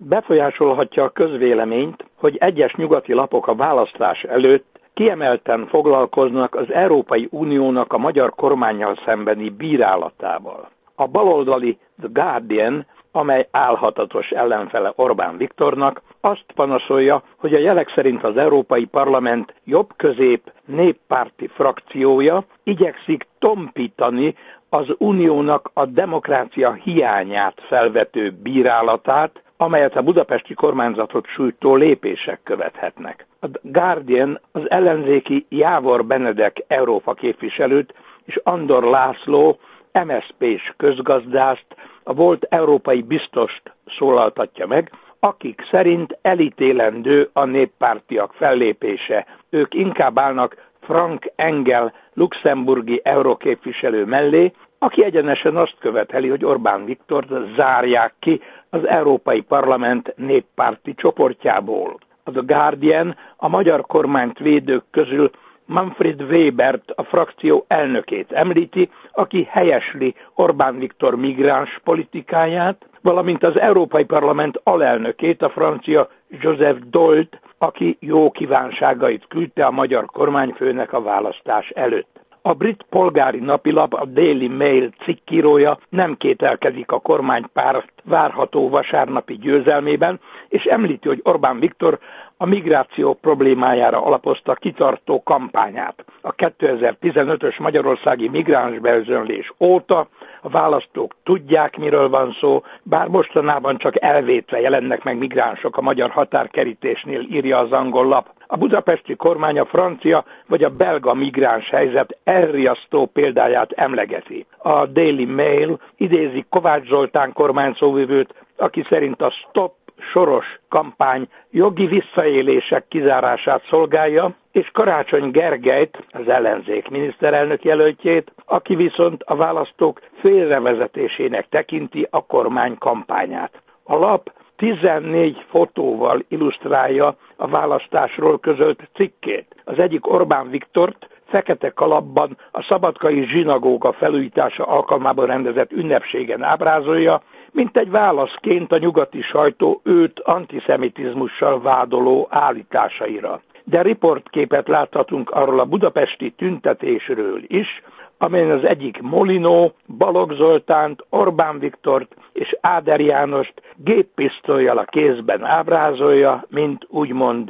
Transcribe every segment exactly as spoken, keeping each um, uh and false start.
Befolyásolhatja a közvéleményt, hogy egyes nyugati lapok a választás előtt kiemelten foglalkoznak az Európai Uniónak a magyar kormánnyal szembeni bírálatával. A baloldali The Guardian, amely álhatatos ellenfele Orbán Viktornak, azt panaszolja, hogy a jelek szerint az Európai Parlament jobb-közép néppárti frakciója igyekszik tompítani az uniónak a demokrácia hiányát felvető bírálatát, amelyet a budapesti kormányzatot sújtó lépések követhetnek. A Guardian az ellenzéki Jávor Benedek Európa képviselőt és Andor László em es zé pés közgazdászt, a volt európai biztost szólaltatja meg, akik szerint elítélendő a néppártiak fellépése. Ők inkább állnak Frank Engel luxemburgi euróképviselő mellé, aki egyenesen azt követeli, hogy Orbán Viktort zárják ki az Európai Parlament néppárti csoportjából. A The Guardian a magyar kormányt védők közül Manfred Webert, a frakció elnökét említi, aki helyesli Orbán Viktor migráns politikáját, valamint az Európai Parlament alelnökét, a francia Joseph Dault, aki jó kívánságait küldte a magyar kormányfőnek a választás előtt. A brit polgári napilap, a Daily Mail cikkírója nem kételkedik a kormánypárt várható vasárnapi győzelmében, és említi, hogy Orbán Viktor a migráció problémájára alapozta kitartó kampányát. A kétezer-tizenötös magyarországi migránsbeözönlés óta a választók tudják, miről van szó, bár mostanában csak elvétve jelennek meg migránsok a magyar határkerítésnél, írja az angol lap. A budapesti kormány a francia vagy a belga migráns helyzet elriasztó példáját emlegeti. A Daily Mail idézi Kovács Zoltán kormányszóvivőt, aki szerint a Stop Soros kampány jogi visszaélések kizárását szolgálja, és Karácsony Gergelyt, az ellenzék miniszterelnök jelöltjét, aki viszont a választók félrevezetésének tekinti a kormány kampányát. A lap tizennégy fotóval illusztrálja a választásról közölt cikkét. Az egyik Orbán Viktort fekete kalapban a szabadkai zsinagóga felújítása alkalmából rendezett ünnepségen ábrázolja, mint egy válaszként a nyugati sajtó őt antiszemitizmussal vádoló állításaira. De riportképet láthatunk arról a budapesti tüntetésről is, amelyen az egyik Molinó, Balogh Zoltánt, Orbán Viktort és Áder Jánost géppisztollyal a kézben ábrázolja, mint úgymond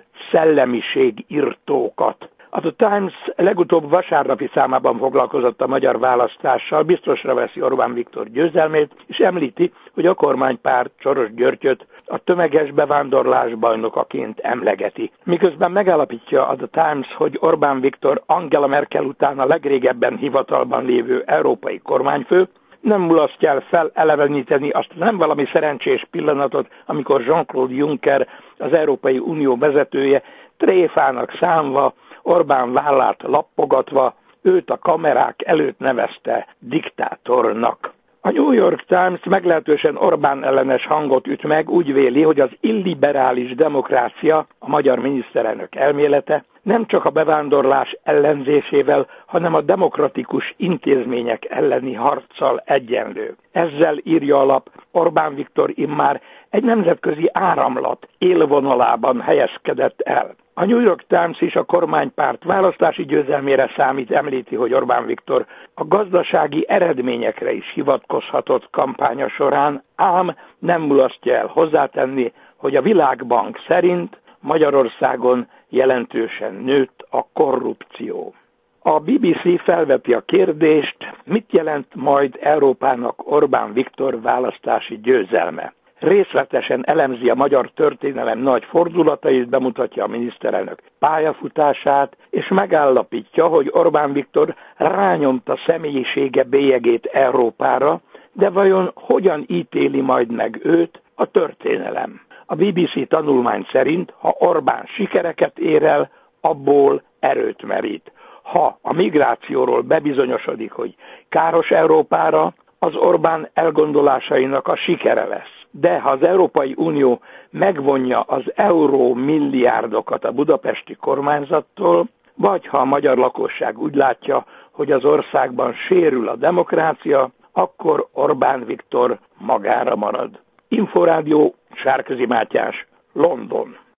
szellemiségirtókat. A The Times legutóbb vasárnapi számában foglalkozott a magyar választással, biztosra veszi Orbán Viktor győzelmét, és említi, hogy a kormánypárt Soros Györgyöt a tömeges bevándorlás bajnokaként emlegeti. Miközben megállapítja a The Times, hogy Orbán Viktor Angela Merkel után a legrégebben hivatalban lévő európai kormányfő, nem mulasztja el feleleveníteni azt nem valami szerencsés pillanatot, amikor Jean-Claude Juncker, az Európai Unió vezetője, tréfának számva, Orbán vállát lappogatva, őt a kamerák előtt nevezte diktátornak. A New York Times meglehetősen Orbán ellenes hangot üt meg, úgy véli, hogy az illiberális demokrácia, a magyar miniszterelnök elmélete, nem csak a bevándorlás ellenzésével, hanem a demokratikus intézmények elleni harccal egyenlő. Ezzel, írja a lap, Orbán Viktor immár egy nemzetközi áramlat élvonalában helyezkedett el. A New York Times is a kormánypárt választási győzelmére számít, említi, hogy Orbán Viktor a gazdasági eredményekre is hivatkozhatott kampánya során, ám nem mulasztja el hozzátenni, hogy a Világbank szerint Magyarországon jelentősen nőtt a korrupció. A bé bé cé felveti a kérdést, mit jelent majd Európának Orbán Viktor választási győzelme. Részletesen elemzi a magyar történelem nagy fordulatait, bemutatja a miniszterelnök pályafutását, és megállapítja, hogy Orbán Viktor rányomta személyisége bélyegét Európára, de vajon hogyan ítéli majd meg őt a történelem? A bé bé cé tanulmány szerint, ha Orbán sikereket ér el, abból erőt merít. Ha a migrációról bebizonyosodik, hogy káros Európára, az Orbán elgondolásainak a sikere lesz. De ha az Európai Unió megvonja az euró milliárdokat a budapesti kormányzattól, vagy ha a magyar lakosság úgy látja, hogy az országban sérül a demokrácia, akkor Orbán Viktor magára marad. Inforádió Sárközi Mátyás, London.